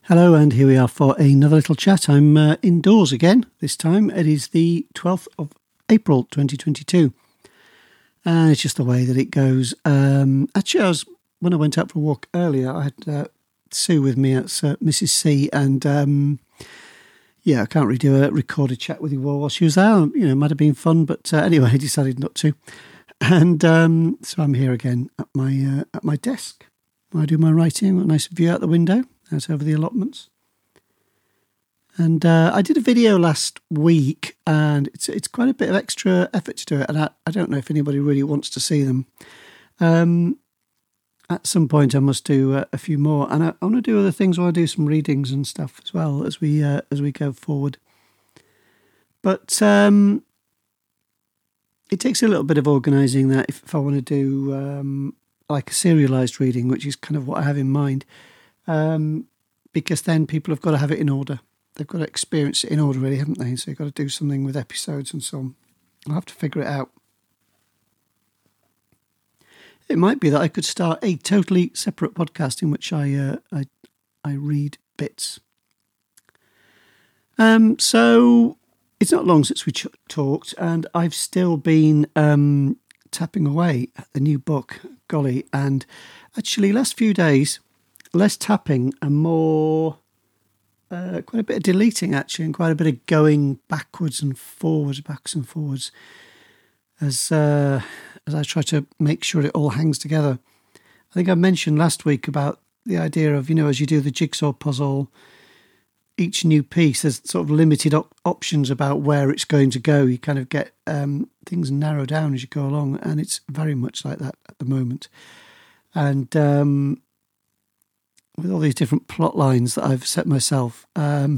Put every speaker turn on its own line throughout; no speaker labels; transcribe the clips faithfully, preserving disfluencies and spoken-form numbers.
Hello, and here we are for another little chat. I'm uh, indoors again this time. It is the twelfth of April twenty twenty-two. And it's just the way that it goes. Um, actually, I was, when I went out for a walk earlier, I had uh, Sue with me. It's uh, Missus C. And um, yeah, I can't really do a recorded chat with you while she was there. You know, it might have been fun, but uh, anyway, I decided not to. And um, so I'm here again at my uh, at my desk. I do my writing. A nice view out the window. Out over the allotments. And uh, I did a video last week, and it's it's quite a bit of extra effort to do it, and I, I don't know if anybody really wants to see them. Um, at some point I must do uh, a few more, and I, I want to do other things. I want to do some readings and stuff as well as we uh, as we go forward. But um, it takes a little bit of organising that if, if I want to do um, like a serialised reading, which is kind of what I have in mind. Um, because then people have got to have it in order. They've got to experience it in order, really, haven't they? So you've got to do something with episodes and so on. I'll have to figure it out. It might be that I could start a totally separate podcast in which I uh, I, I read bits. Um, so it's not long since we ch- talked, and I've still been um, tapping away at the new book, golly, and actually last few days. Less tapping and more, uh, quite a bit of deleting actually, and quite a bit of going backwards and forwards, backs and forwards, as uh, as I try to make sure it all hangs together. I think I mentioned last week about the idea of, you know, as you do the jigsaw puzzle, each new piece, there's sort of limited op- options about where it's going to go. You kind of get um, things narrow down as you go along, and it's very much like that at the moment. And um with all these different plot lines that I've set myself. Um,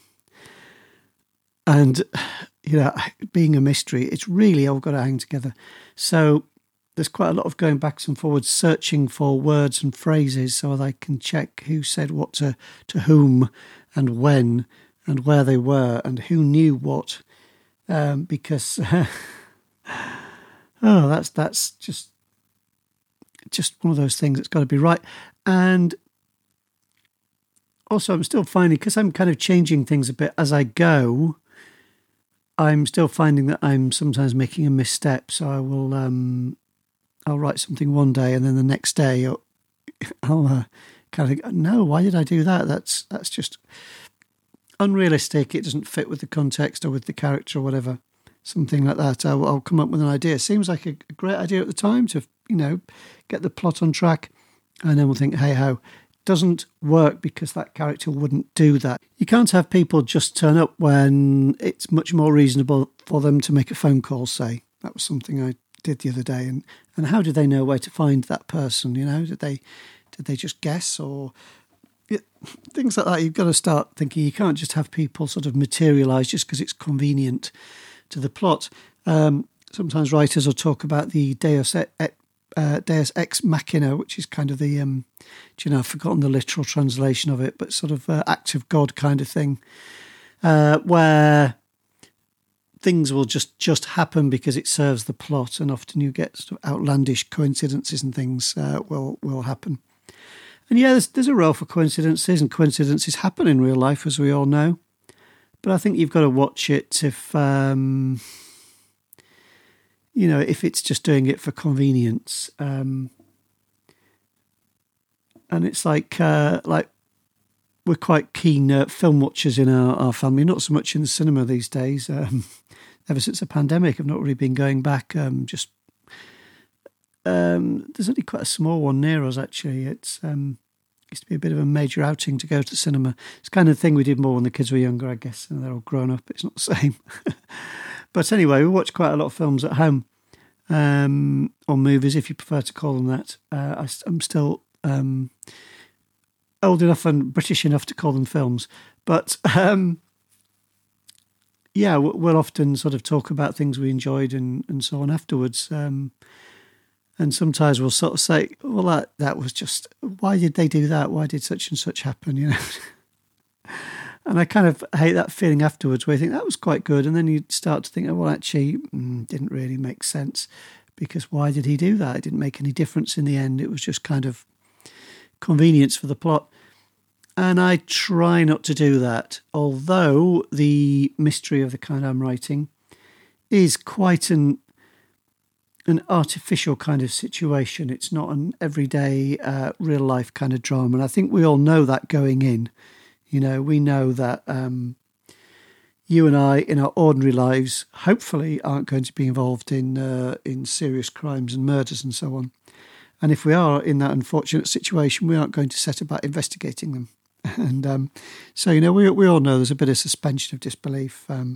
and, you know, being a mystery, it's really all got to hang together. So there's quite a lot of going backs and forwards, searching for words and phrases so that I can check who said what to, to whom and when and where they were and who knew what. Um, because, oh, that's that's just, just one of those things that's got to be right. And also, I'm still finding, because I'm kind of changing things a bit as I go, I'm still finding that I'm sometimes making a misstep. So I will, um, I'll write something one day, and then the next day I'll, I'll uh, kind of go, no, why did I do that? That's that's just unrealistic. It doesn't fit with the context or with the character or whatever. Something like that. I'll, I'll come up with an idea. Seems like a, a great idea at the time to, you know, get the plot on track, and then we'll think, hey ho. Doesn't work because that character wouldn't do that. You can't have people just turn up when it's much more reasonable for them to make a phone call, say. That was something I did the other day. And, and how did they know where to find that person? You know, did they did they just guess or yeah, things like that? You've got to start thinking you can't just have people sort of materialise just because it's convenient to the plot. Um, sometimes writers will talk about the Deus Ex Uh, Deus Ex Machina, which is kind of the, um, do you know, I've forgotten the literal translation of it, but sort of uh, act of God kind of thing, uh, where things will just, just happen because it serves the plot, and often you get sort of outlandish coincidences and things uh, will will happen. And yeah, there's, there's a role for coincidences, and coincidences happen in real life, as we all know. But I think you've got to watch it if... Um, You know, if it's just doing it for convenience, um, and it's like uh, like we're quite keen uh, film watchers in our, our family. Not so much in the cinema these days. Um, ever since the pandemic, I've not really been going back. Um, just um, there's only quite a small one near us actually. It's um, used to be a bit of a major outing to go to the cinema. It's the kind of thing we did more when the kids were younger, I guess. And they're all grown up. It's not the same. But anyway, we watch quite a lot of films at home, um, or movies, if you prefer to call them that. Uh, I, I'm still um, old enough and British enough to call them films. But um, yeah, we'll often sort of talk about things we enjoyed and, and so on afterwards. Um, and sometimes we'll sort of say, well, that, that was just, why did they do that? Why did such and such happen? You know? And I kind of hate that feeling afterwards where you think that was quite good. And then you start to think, oh, well, actually, mm, didn't really make sense because why did he do that? It didn't make any difference in the end. It was just kind of convenience for the plot. And I try not to do that, although the mystery of the kind I'm writing is quite an an artificial kind of situation. It's not an everyday, uh, real life kind of drama. And I think we all know that going in. You know, we know that um, you and I, in our ordinary lives, hopefully aren't going to be involved in uh, in serious crimes and murders and so on. And if we are in that unfortunate situation, we aren't going to set about investigating them. And um, so, you know, we we all know there's a bit of suspension of disbelief. Um,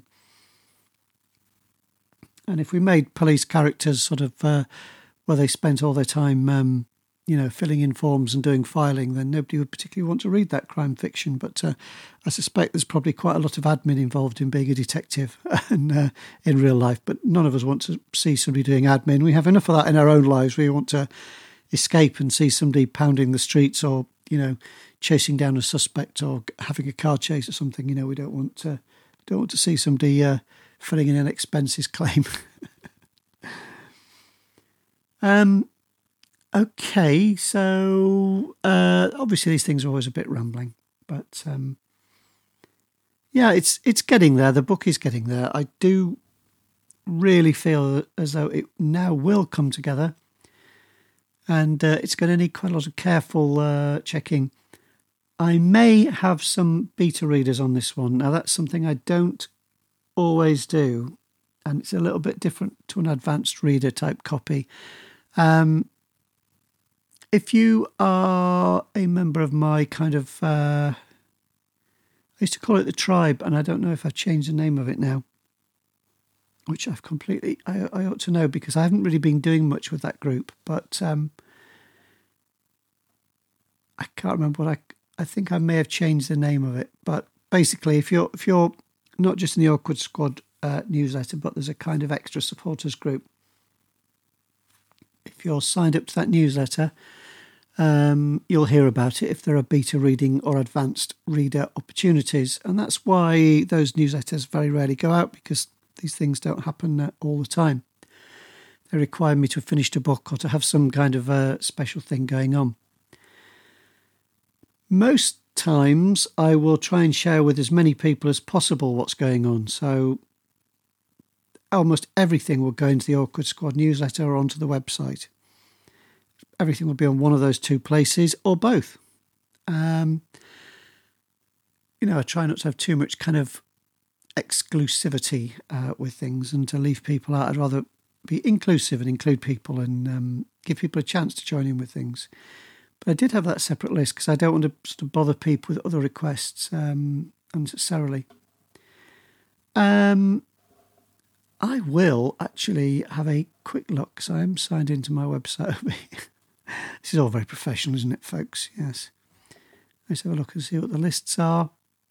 and if we made police characters sort of uh, where they spent all their time, um, you know, filling in forms and doing filing, then nobody would particularly want to read that crime fiction. But uh, I suspect there's probably quite a lot of admin involved in being a detective and, uh, in real life. But none of us want to see somebody doing admin. We have enough of that in our own lives. We want to escape and see somebody pounding the streets or, you know, chasing down a suspect or having a car chase or something. You know, we don't want to don't want to see somebody uh, filling in an expenses claim. um. Okay, so uh, obviously these things are always a bit rambling, but um, yeah, it's it's getting there. The book is getting there. I do really feel as though it now will come together, and uh, it's going to need quite a lot of careful uh, checking. I may have some beta readers on this one. Now, that's something I don't always do, and it's a little bit different to an advanced reader type copy. Um, if you are a member of my kind of, uh, I used to call it the tribe, and I don't know if I've changed the name of it now, which I've completely, I, I ought to know because I haven't really been doing much with that group, but um, I can't remember what I, I think I may have changed the name of it, but basically if you're, if you're not just in the Awkward Squad uh, newsletter, but there's a kind of extra supporters group. If you're signed up to that newsletter, um, you'll hear about it if there are beta reading or advanced reader opportunities. And that's why those newsletters very rarely go out, because these things don't happen uh, all the time. They require me to have finished a book or to have some kind of uh, special thing going on. Most times I will try and share with as many people as possible what's going on. So almost everything will go into the Awkward Squad newsletter or onto the website. Everything will be on one of those two places or both. Um, you know, I try not to have too much kind of exclusivity uh, with things and to leave people out. I'd rather be inclusive and include people and um, give people a chance to join in with things. But I did have that separate list because I don't want to sort of bother people with other requests um, unnecessarily. Um, I will actually have a quick look because I am signed into my website. This is all very professional, isn't it, folks? Yes. Let's have a look and see what the lists are.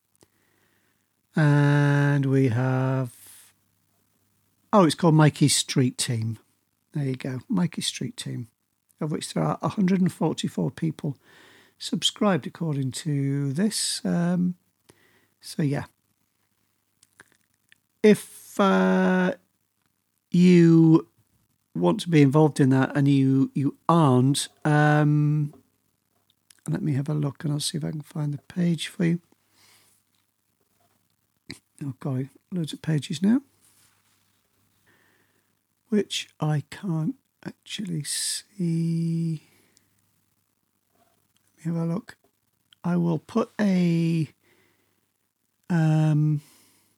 And we have... Oh, it's called Mikey's Street Team. There you go. Mikey's Street Team, of which there are one hundred forty-four people subscribed according to this. Um, so, yeah. If uh, you want to be involved in that and you, you aren't, um, let me have a look and I'll see if I can find the page for you. Oh, golly, loads of pages now, which I can't actually see. Let me have a look. I will put a um,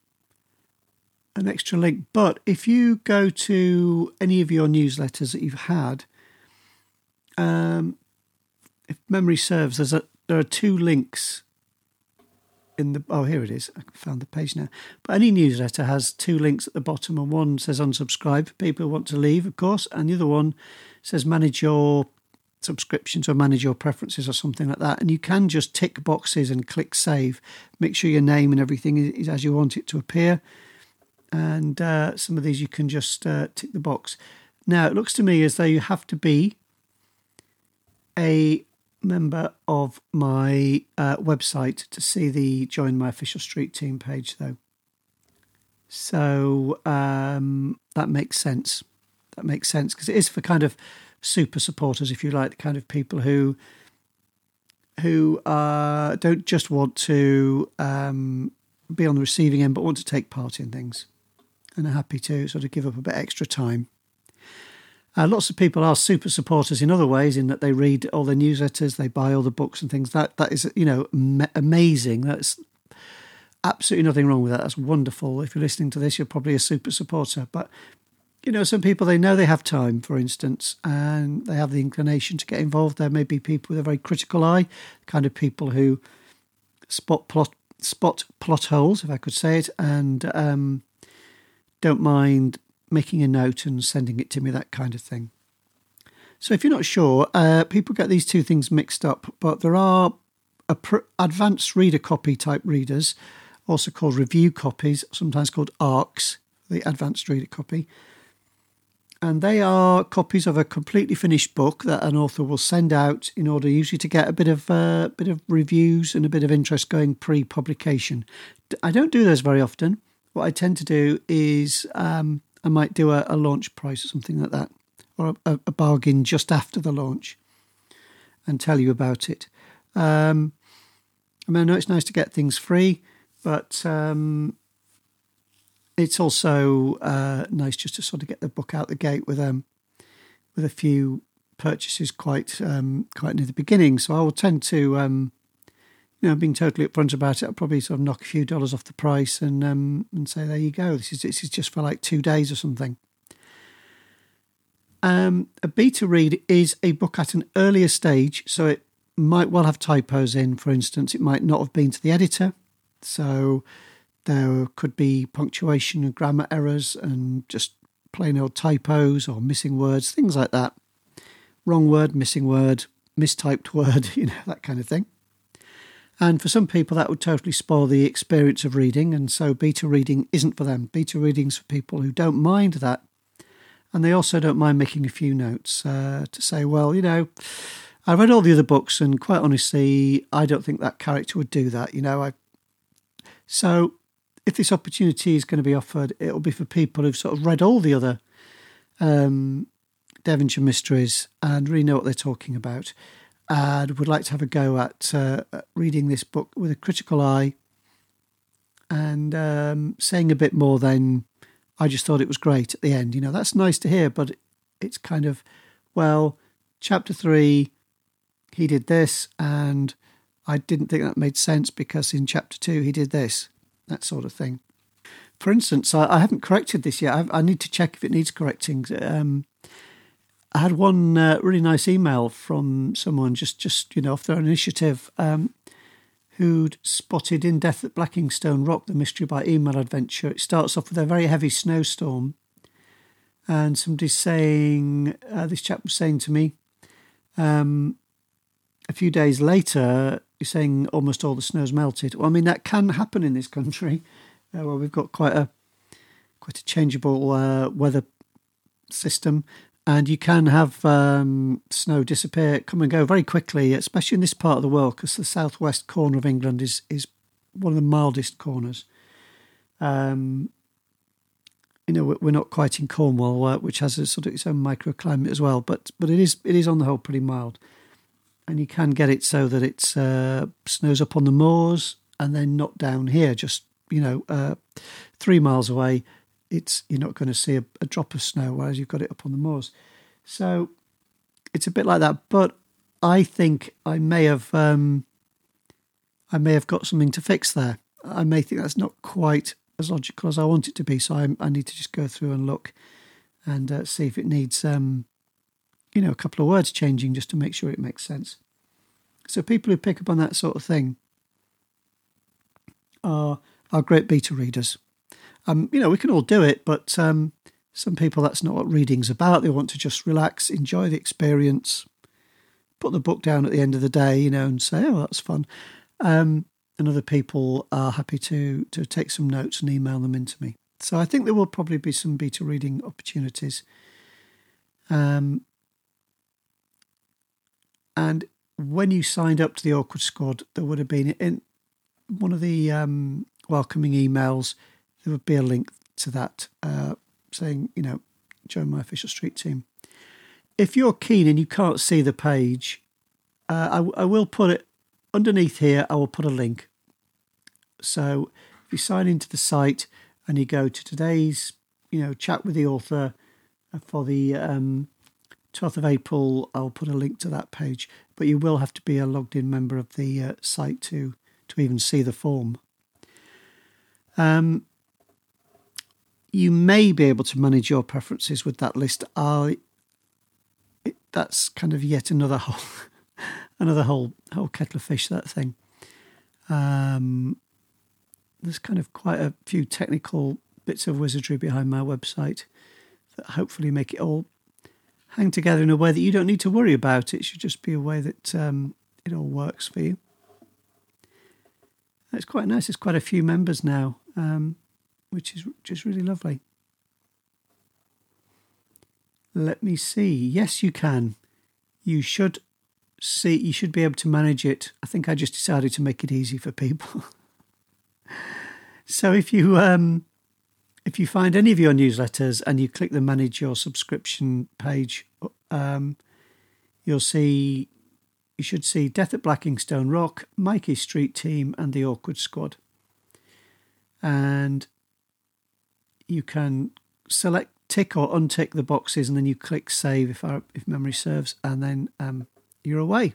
an extra link, but if you go to any of your newsletters that you've had, um, if memory serves, there's a there are two links in the, oh, here it is. I found the page now. But any newsletter has two links at the bottom, and one says unsubscribe for people who want to leave, of course, and the other one says manage your subscriptions or manage your preferences or something like that. And you can just tick boxes and click save. Make sure your name and everything is as you want it to appear. And uh, some of these you can just uh, tick the box. Now, it looks to me as though you have to be a member of my uh, website to see the Join My Official Street Team page, though. So um, that makes sense. That makes sense because it is for kind of super supporters, if you like, the kind of people who who uh, don't just want to um, be on the receiving end, but want to take part in things and are happy to sort of give up a bit extra time. Uh, lots of people are super supporters in other ways, in that they read all the newsletters, they buy all the books and things. That that is, you know, ma- amazing. That's absolutely nothing wrong with that. That's wonderful. If you're listening to this, you're probably a super supporter. But you know, some people, they know they have time, for instance, and they have the inclination to get involved. There may be people with a very critical eye, kind of people who spot plot spot plot holes, if I could say it, and um, don't mind making a note and sending it to me, that kind of thing. So if you're not sure, uh, people get these two things mixed up, but there are a pr- advanced reader copy type readers, also called review copies, sometimes called A R Cs, the advanced reader copy. And they are copies of a completely finished book that an author will send out in order usually to get a bit of uh, bit of reviews and a bit of interest going pre-publication. I don't do those very often. What I tend to do is um, I might do a, a launch price or something like that, or a, a bargain just after the launch and tell you about it. Um, I mean, I know it's nice to get things free, but um, it's also uh, nice just to sort of get the book out the gate with um with a few purchases quite um, quite near the beginning. So I will tend to, um, you know, being totally upfront about it, I'll probably sort of knock a few dollars off the price and um, and say, there you go. This is this is just for like two days or something. Um, a beta read is a book at an earlier stage, so it might well have typos in. For instance, it might not have been to the editor, so there could be punctuation and grammar errors and just plain old typos or missing words, things like that. Wrong word, missing word, mistyped word, you know, that kind of thing. And for some people, that would totally spoil the experience of reading, and so beta reading isn't for them. Beta reading's for people who don't mind that, and they also don't mind making a few notes uh, to say, well, you know, I read all the other books, and quite honestly, I don't think that character would do that, you know. I So if this opportunity is going to be offered, it'll be for people who've sort of read all the other um, Devonshire mysteries and really know what they're talking about, and would like to have a go at uh, reading this book with a critical eye and um, saying a bit more than, I just thought it was great at the end. You know, that's nice to hear, but it's kind of, well, chapter three, he did this, and I didn't think that made sense because in chapter two he did this. That sort of thing. For instance, I, I haven't corrected this yet. I, I need to check if it needs correcting. Um, I had one uh, really nice email from someone just, just you know, off their own initiative, um, who'd spotted In Death at Blackingstone Rock, the Mystery by Email adventure. It starts off with a very heavy snowstorm, and somebody's saying, uh, this chap was saying to me, um, a few days later, you're saying almost all the snow's melted. Well, I mean, that can happen in this country, uh, where we've got quite a quite a changeable uh, weather system, and you can have um, snow disappear, come and go very quickly, especially in this part of the world, because the southwest corner of England is is one of the mildest corners. Um, you know, we're not quite in Cornwall, uh, which has a sort of its own microclimate as well, but but it is it is on the whole pretty mild. And you can get it so that it's uh, snows up on the moors and then not down here, just, you know, uh, three miles away. It's you're not going to see a, a drop of snow, whereas you've got it up on the moors. So it's a bit like that. But I think I may have um, I may have got something to fix there. I may think that's not quite as logical as I want it to be. So I, I need to just go through and look and uh, see if it needs Um, you know, a couple of words changing just to make sure it makes sense. So people who pick up on that sort of thing are are great beta readers. Um, you know, we can all do it, but um, some people, that's not what reading's about. They want to just relax, enjoy the experience, put the book down at the end of the day, you know, and say, oh, that's fun. Um, and other people are happy to to take some notes and email them into me. So I think there will probably be some beta reading opportunities. Um, And when you signed up to the Awkward Squad, there would have been in one of the um, welcoming emails, there would be a link to that uh, saying, you know, join my official street team. If you're keen and you can't see the page, uh, I, I will put it underneath here, I will put a link. So if you sign into the site and you go to today's, you know, chat with the author for the um, twelfth of April, I'll put a link to that page. But you will have to be a logged in member of the uh, site to to even see the form. Um, you may be able to manage your preferences with that list. I it, that's kind of yet another whole another whole whole kettle of fish. That thing. Um, there's kind of quite a few technical bits of wizardry behind my website that hopefully make it all hang together in a way that you don't need to worry about. It should just be a way that um, it all works for you. It's quite nice. There's quite a few members now, um, which is just really lovely. Let me see. Yes, you can. You should see. You should be able to manage it. I think I just decided to make it easy for people. So if you um, if you find any of your newsletters and you click the Manage Your Subscription page, um, you'll see. You should see Death at Blackingstone Rock, Mikey Street Team, and the Awkward Squad. And you can select, tick or untick the boxes, and then you click Save if I, if memory serves, and then um, you're away.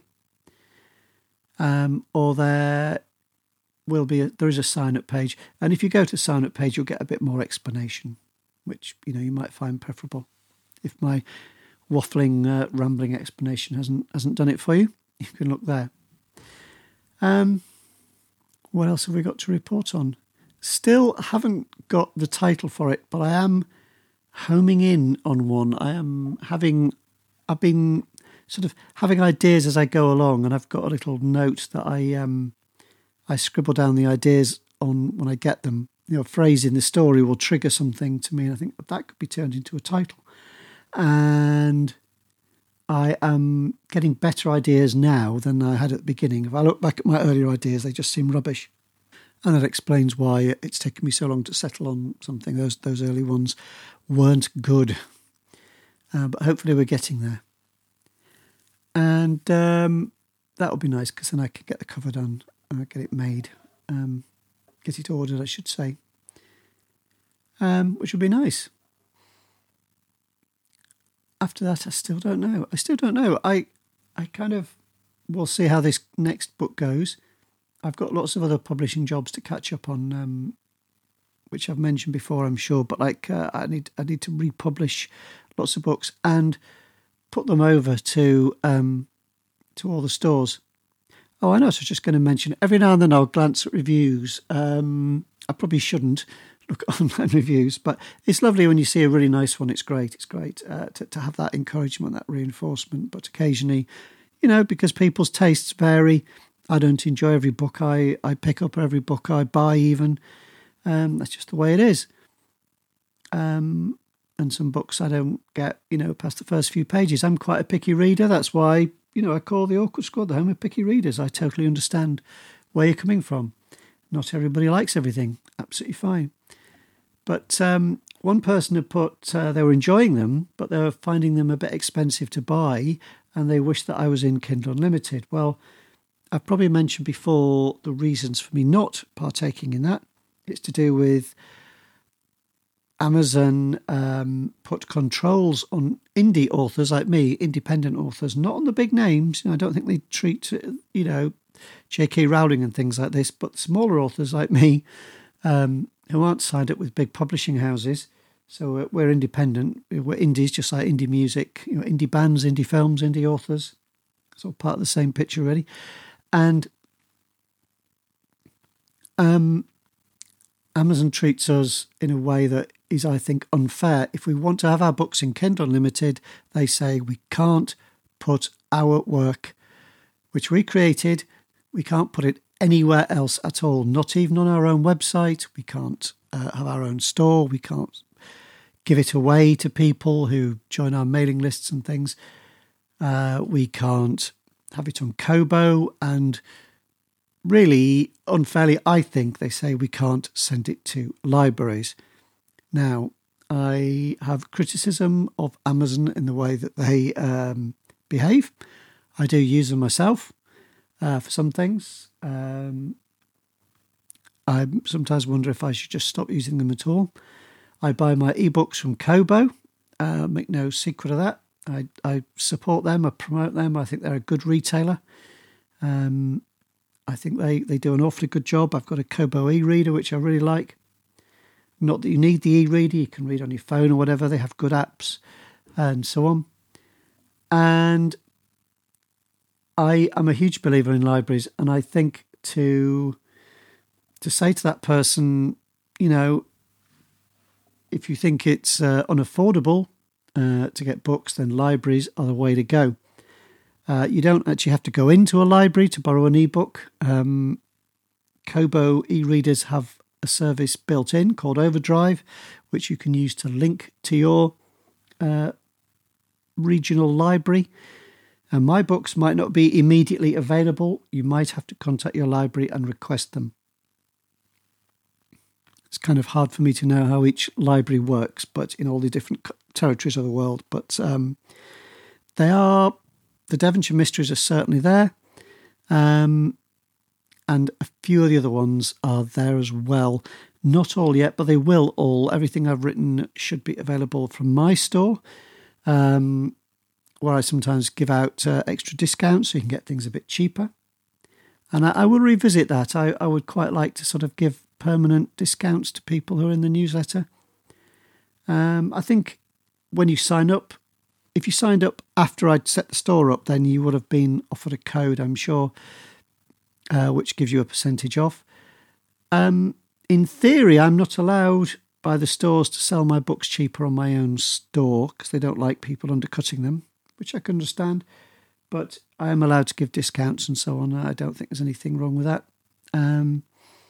Um, or there will be a, there is a sign up page, and if you go to sign up page, you'll get a bit more explanation, which you know you might find preferable. If my waffling, uh, rambling explanation hasn't hasn't done it for you, you can look there. Um, what else have we got to report on? Still haven't got the title for it, but I am homing in on one. I am having, I've been sort of having ideas as I go along, and I've got a little note that I um, I scribble down the ideas on when I get them. You know, a phrase in the story will trigger something to me, and I think that could be turned into a title. And I am getting better ideas now than I had at the beginning. If I look back at my earlier ideas, they just seem rubbish. And that explains why it's taken me so long to settle on something. Those those early ones weren't good. Uh, but hopefully we're getting there. And um, that would be nice, because then I could get the cover done, uh, get it made, um, get it ordered, I should say, um, which would be nice. After that, I still don't know. I still don't know. I I kind of will see how this next book goes. I've got lots of other publishing jobs to catch up on, um, which I've mentioned before, I'm sure. But like, uh, I need I need to republish lots of books and put them over to um, to all the stores. Oh, I know. So I was just going to mention, every now and then I'll glance at reviews. Um, I probably shouldn't look at online reviews, but it's lovely when you see a really nice one. It's great. It's great uh, to, to have that encouragement, that reinforcement. But occasionally, you know, because people's tastes vary, I don't enjoy every book I, I pick up, or every book I buy even. Um, that's just the way it is. Um, and some books I don't get, you know, past the first few pages. I'm quite a picky reader. That's why, you know, I call the Awkward Squad the home of picky readers. I totally understand where you're coming from. Not everybody likes everything. Absolutely fine. But um, one person had put, uh, they were enjoying them, but they were finding them a bit expensive to buy, and they wished that I was in Kindle Unlimited. Well, I've probably mentioned before the reasons for me not partaking in that. It's to do with Amazon um, put controls on indie authors like me, independent authors, not on the big names. You know, I don't think they treat, you know, J K Rowling and things like this, but smaller authors like me, um, who aren't signed up with big publishing houses. So we're independent. We're indies, just like indie music, you know, indie bands, indie films, indie authors. It's all part of the same picture, really. And um, Amazon treats us in a way that is, I think, unfair. If we want to have our books in Kindle Unlimited, they say we can't put our work, which we created, we can't put it anywhere else at all, not even on our own website. We can't uh, have our own store. We can't give it away to people who join our mailing lists and things. Uh, we can't have it on Kobo, and really unfairly, I think they say we can't send it to libraries. Now, I have criticism of Amazon in the way that they um, behave. I do use them myself. uh, for some things. Um, I sometimes wonder if I should just stop using them at all. I buy my ebooks from Kobo. Uh, make no secret of that. I, I support them. I promote them. I think they're a good retailer. Um, I think they, they do an awfully good job. I've got a Kobo e-reader, which I really like. Not that you need the e-reader. You can read on your phone or whatever. They have good apps and so on. And I am a huge believer in libraries. And I think to to say to that person, you know, if you think it's uh, unaffordable uh, to get books, then libraries are the way to go. Uh, you don't actually have to go into a library to borrow an ebook. Um, Kobo e-readers have a service built in called Overdrive, which you can use to link to your uh, regional library. And my books might not be immediately available. You might have to contact your library and request them. It's kind of hard for me to know how each library works, but in all the different territories of the world. But um, they are, the Devonshire Mysteries are certainly there. Um, and a few of the other ones are there as well. Not all yet, but they will all. Everything I've written should be available from my store, um, where I sometimes give out uh, extra discounts so you can get things a bit cheaper. And I, I will revisit that. I, I would quite like to sort of give permanent discounts to people who are in the newsletter. Um, I think when you sign up, if you signed up after I'd set the store up, then you would have been offered a code, I'm sure, uh, which gives you a percentage off. Um, in theory, I'm not allowed by the stores to sell my books cheaper on my own store because they don't like people undercutting them, which I can understand. But I am allowed to give discounts and so on. I don't think there's anything wrong with that. Um,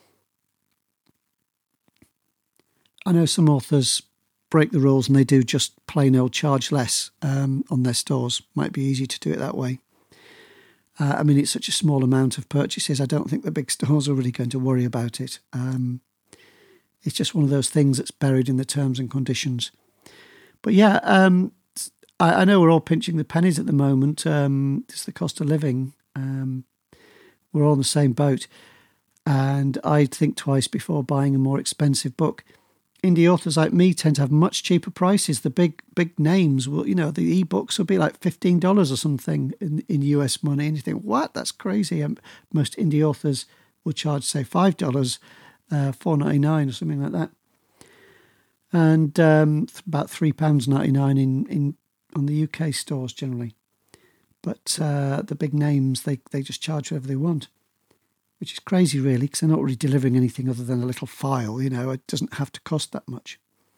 I know some authors break the rules and they do just plain old charge less um, on their stores. Might be easy to do it that way. Uh, I mean, it's such a small amount of purchases. I don't think the big stores are really going to worry about it. Um, it's just one of those things that's buried in the terms and conditions. But yeah, um, I, I know we're all pinching the pennies at the moment. Um, it's the cost of living. Um, we're all in the same boat. And I'd think twice before buying a more expensive book. Indie authors like me tend to have much cheaper prices. The big big names will, you know, the ebooks will be like fifteen dollars or something in, in U S money. And you think, what? That's crazy. Um, most indie authors will charge, say, five dollars, uh, four dollars ninety-nine or something like that. And um, about three pounds ninety-nine in, in on the U K stores generally. But uh, the big names, they, they just charge whatever they want. Which is crazy, really, because they're not really delivering anything other than a little file. You know, it doesn't have to cost that much.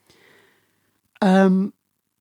Um,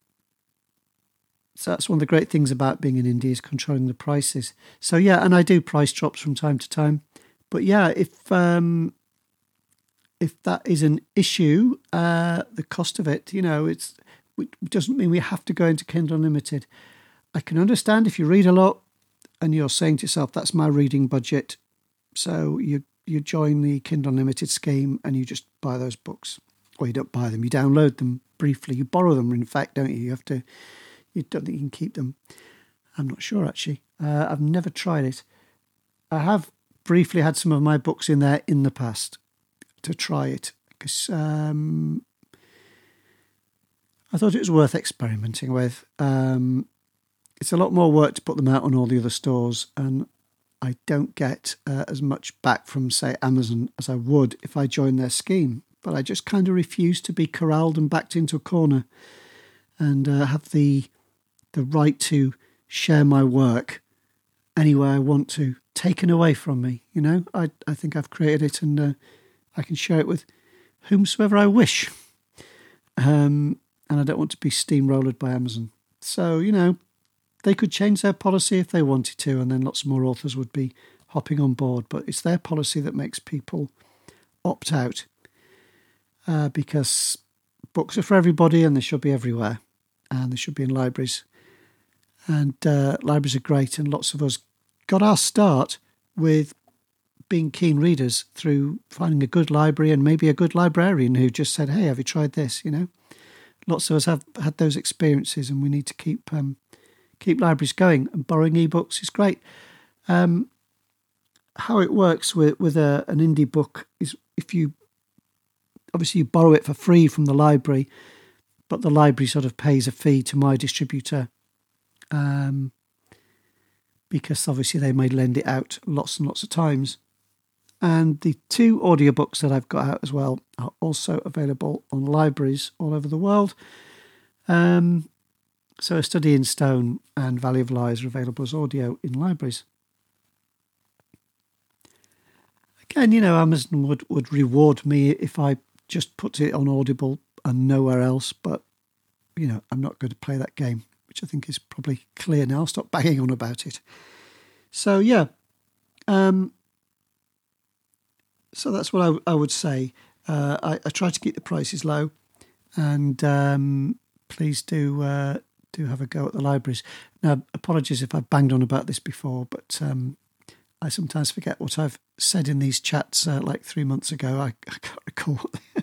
so that's one of the great things about being in indie is controlling the prices. So yeah, and I do price drops from time to time. But yeah, if um, if that is an issue, uh, the cost of it, you know, it's it doesn't mean we have to go into Kindle Unlimited. I can understand if you read a lot and you're saying to yourself, "That's my reading budget." So you you join the Kindle Unlimited scheme and you just buy those books. Or you don't buy them, you download them briefly. You borrow them, in fact, don't you? You have to, you don't think you can keep them. I'm not sure, actually. Uh, I've never tried it. I have briefly had some of my books in there in the past to try it. Because um, I thought it was worth experimenting with. Um, it's a lot more work to put them out on all the other stores. And I don't get uh, as much back from, say, Amazon as I would if I joined their scheme. But I just kind of refuse to be corralled and backed into a corner and uh, have the the right to share my work any way I want to, taken away from me. You know, I, I think I've created it and uh, I can share it with whomsoever I wish. Um, and I don't want to be steamrolled by Amazon. So, you know, they could change their policy if they wanted to, and then lots more authors would be hopping on board. But it's their policy that makes people opt out uh, because books are for everybody and they should be everywhere and they should be in libraries. And uh, libraries are great, and lots of us got our start with being keen readers through finding a good library and maybe a good librarian who just said, hey, have you tried this? You know, lots of us have had those experiences, and we need to keep... Um, Keep libraries going, and borrowing ebooks is great. Um, how it works with, with a, an indie book is if you, obviously you borrow it for free from the library, but the library sort of pays a fee to my distributor, um, because obviously they may lend it out lots and lots of times. And the two audiobooks that I've got out as well are also available on libraries all over the world. Um, so A Study in Stone and Valley of Lies are available as audio in libraries. Again, you know, Amazon would, would reward me if I just put it on Audible and nowhere else. But, you know, I'm not going to play that game, which I think is probably clear now. I'll stop banging on about it. So, yeah. Um, so that's what I, I would say. Uh, I, I try to keep the prices low. And um, please do uh, do have a go at the libraries. Now, apologies if I banged on about this before, but um, I sometimes forget what I've said in these chats uh, like three months ago. I, I can't recall.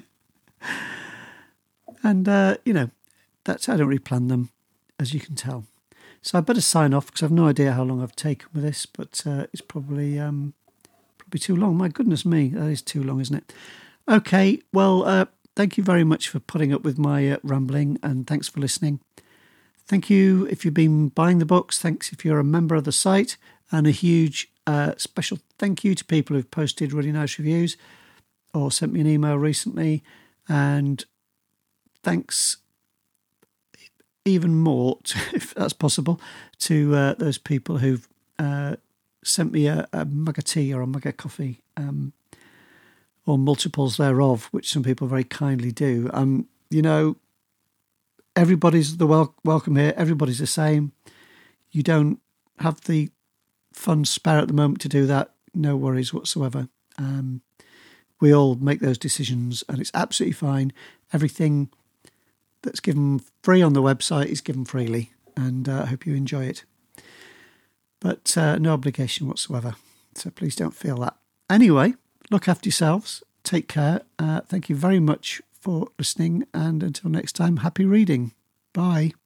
and, uh, you know, that's I don't really plan them, as you can tell. So I better sign off because I've no idea how long I've taken with this, but uh, it's probably um, probably too long. My goodness me, that is too long, isn't it? Okay, well, uh, thank you very much for putting up with my uh, rambling, and thanks for listening. Thank you if you've been buying the books. Thanks if you're a member of the site, and a huge uh, special thank you to people who've posted really nice reviews or sent me an email recently. And thanks even more, to, if that's possible, to uh, those people who've uh, sent me a, a mug of tea or a mug of coffee, um, or multiples thereof, which some people very kindly do. Um, you know, everybody's the wel- welcome here. Everybody's the same. You don't have the funds spare at the moment to do that. No worries whatsoever. Um, we all make those decisions, and it's absolutely fine. Everything that's given free on the website is given freely, and uh, I hope you enjoy it. But uh, no obligation whatsoever, so please don't feel that. Anyway, look after yourselves, take care. Uh, thank you very much for listening, and until next time, happy reading. Bye.